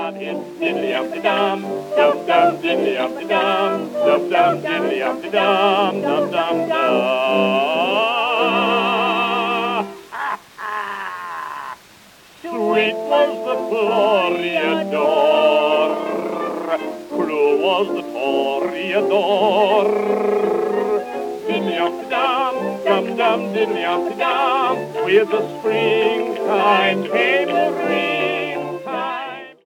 on his diddly-umpty-dum, dum-dum, diddly-umpty-dum, dum-dum, diddly-umpty-dum, dum-dum-dum. Sweet was the Toreador, cruel was the Toreador. Diddly-umpty-dum, dum-dum, diddly-umpty-dum, with the springtime came the rain.